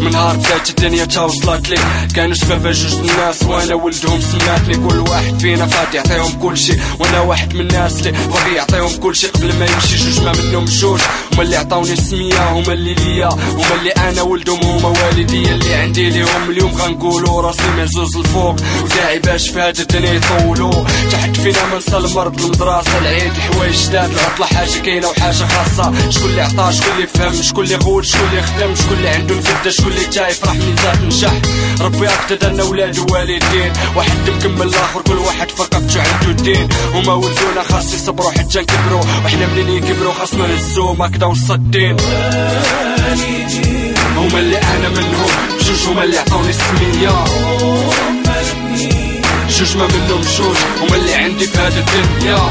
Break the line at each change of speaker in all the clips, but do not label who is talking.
من نهار بدات الدنيا تا وصلت لي كانوا شباب جوج الناس وانا ولدهم سماتني. كل واحد فينا فات يعطيهم كلشي وانا واحد من الناس اللي باغي يعطيهم كلشي. قبل ما يمشي جوج ما منهم جوج هما اللي عطاوني السميه هما اللي ليا هما اللي انا ولدهم هما والديا اللي عندي ليهم. اليوم غنقولوا راسي مهزوز الفوق وداعي باش في هاد الدنيا يطولوا. تحت فينا ما نسى المرض المدرسه العيد الحوايج جداد العطله حاجه كاينه وحاجه خاصه. شكون اللي عطا شكون اللي فهم شكون اللي غول شكون اللي خدم شكون اللي عنده الفده شكون اللي جاي يفرح من ذات نجح. ربي هكذا لنا ولاد ووالدين واحد مكمل الاخر كل واحد فقط عنده الدين. هما ولدونا خاص يصبروا حتى نكبروا وحنا منين يكبروا خاصنا نهزوهم هكذا وصدين. هما اللي انا منهم جوج هما اللي عطاوني السميه جوج ما منهم جوج هما اللي عندي في هاد الدنيا.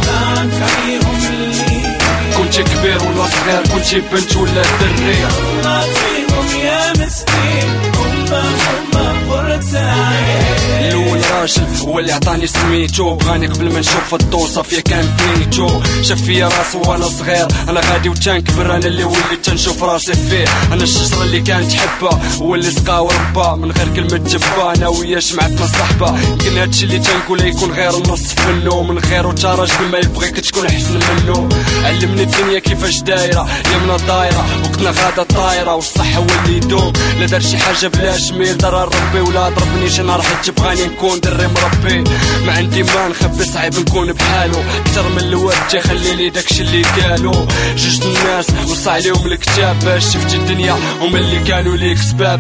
كنت كبير ولا صغير كنت بنت ولا دري يا مسكين هما قرة عين. الاول راجل هو اللي عطاني سميتو بغاني قبل ما نشوف الضو صافيه كان بنيتو. شاف فيا راسو وانا صغير انا غادي وتنكبر انا اللي وليت تنشوف راسي فيه. انا الشجره اللي كانت حبه هو اللي سقا وربا من غير كلمه جبا انا وياه جمعتنا صحبه. يمكن هادشي اللي تنقول يكون غير النصف منه من غير تا راجل ما يبغيك تكون احسن منه. علمني الدنيا كيفاش دايره يمنا دايره وقتنا غادا طايره والصح هو اللي يدوم. لا دار شي حاجه بلا جميل ضرر ربي ولا ضربنيش انا راح تبغاني نكون دري مربي. ما عندي ما نخبي صعيب نكون بحالو اكثر من الواد تيخلي لي داكشي اللي قالو. جوج الناس وصى عليهم الكتاب باش شفت الدنيا هما اللي كانوا ليك سباب.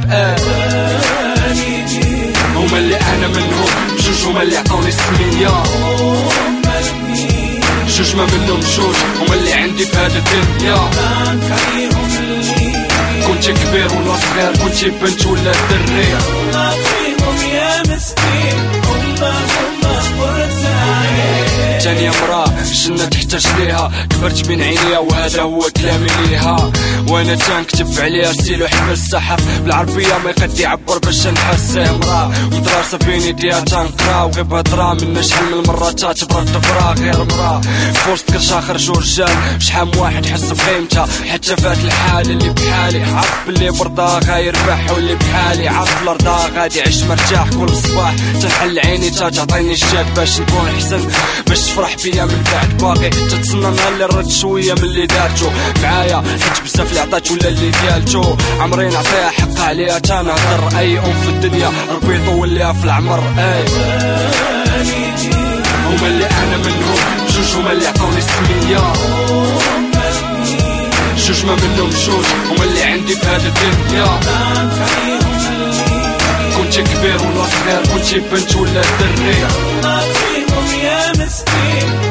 هما اللي انا منهم جوج هما اللي عطاوني السميه جوج ما منهم جوج هما اللي عندي في هاد الدنيا. كنت كبير ولا صغير كنت بنت ولا دري يا مسكين هما قرة عين. تانية مراه الجنة تحتاج ليها كبرت بين عينيها وهذا هو كلامي ليها. وانا تنكتب عليها ستيلو حب السحف بالعربية ما يقد يعبر باش نحسه. مراه مدرسة بين يديها تنقرا وغير بهضرة منا شحال من مرة تبرد تبرا غير مراه. فوسط كرشا خرجو رجال شحال واحد حس بقيمتها حتى فات الحال اللي بحالي. عرف باللي برضا غيربح واللي بحالي عرف الارضا غادي يعيش مرتاح كل صباح. تنحل عيني تعطيني الشاد باش نكون احسن باش تفرح بيا من بعد باقي تتسنى نهار اللي رد شويه من اللي دارتو معايا حيت بزاف اللي عطات ولا اللي قالتو. عمري نعطيها حق عليها تنهضر اي ام في الدنيا ربي يطول ليها في العمر. هما اللي انا منهم جوج هما اللي عطاوني السميه جوج ما منهم جوج هما اللي عندي في هاد الدنيا. كنت كبير ولا صغير كنت بنت ولا دري يا مسكين